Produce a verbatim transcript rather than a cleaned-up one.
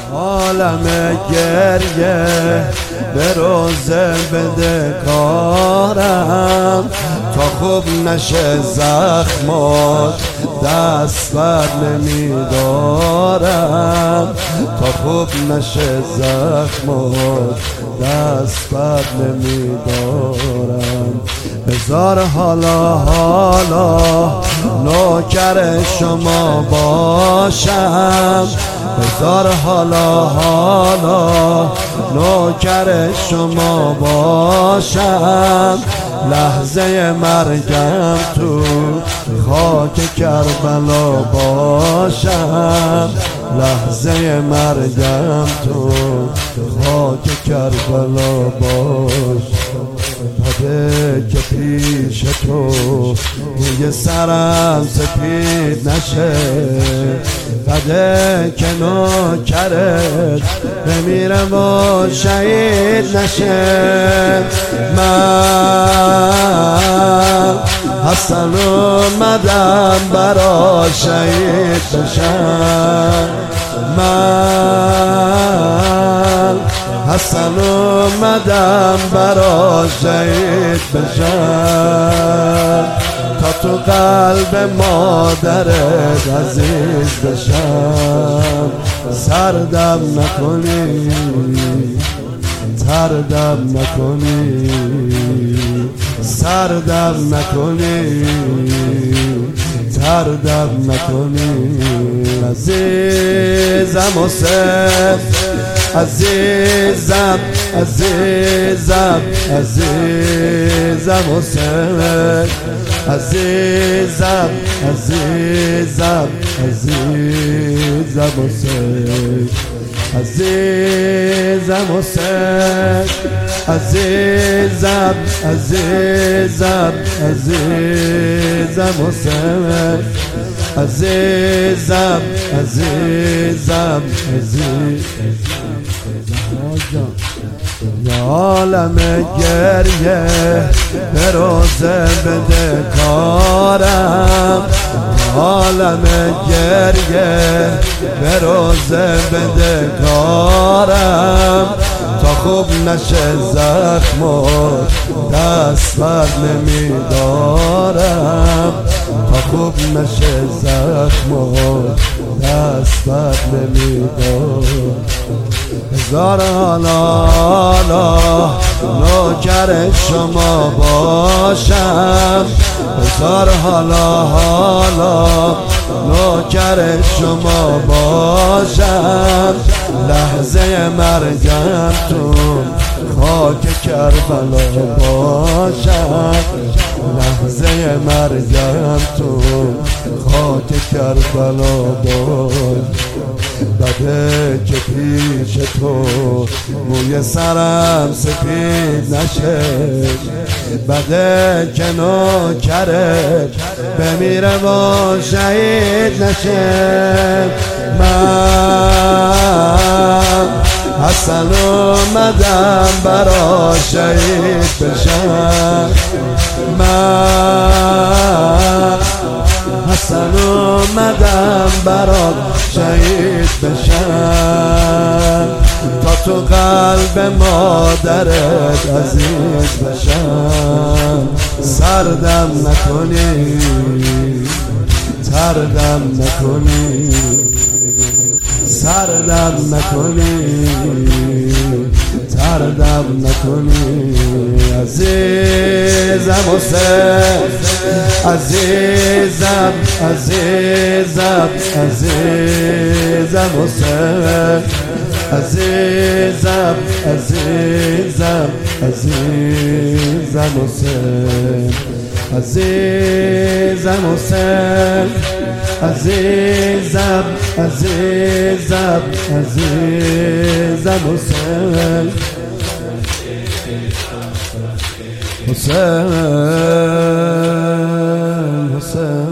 عالم گریه به روزه بده کارم، تا خوب نشه زخمات دست بر نمیدارم، تا خوب نشه زخمات دست بر نمیدارم. هزار حالا حالا نوکر شما باشم، هزار حالا حالا نوکر شما باشم، لحظه مرگم تو خاک کربلا باشم، لحظه مرگم تو خاک کربلا باشم. بده که پیش تو روی سرم سپید نشه، بده که نوکرت بمیره و شهید نشه. من حسن اومدم برا شهید بشم، من حسن اومدم برا شهید بشم، تا تو قلب مادرت عزیز بشم. سردم نکنی تردم نکنی، سردم نکنی تردم نکنی. عزیزم حسین، عزیزم عزیزم عزیزم حسین، عزیزم عزیزم عزیزم حسین، عزیزم حسین، عزیزم عزیزم عزیزم حسین، عزیزم عزیزم عزیزم. یا عالم گریه به روزه بده کارم، عالم گریه به روزه بده کارم، تا خوب نشه زخمات دست بر نمیدارم، تا خوب نشه زخمات دست بر نمیدارم. هزار حالا حالا نوکر شما باشم، هزار حالا حالا نوکر شما باشم، لحظه مرگم تو خاک کربلا باشم، لحظه مرگم تو خاک کربلا باشم. بده که پیش تو موی سرم سپید نشه، بده که نوکرت بمیره و شهید نشه. من حسن اومدم برا شهید بشم، من حسن اومدم برا شهید بشم، تا تو قلب مادرت عزیز بشم. سردم نکنی تردم نکنی، سردم نکنی تردم نکنی. عزیزم حسین، عزیزم عزیزم عزیزم حسین، عزیزم عزیزم عزیزم حسین، عزیزم حسین، عزیزم عزیزم عزیزم حسین، حسین حسین.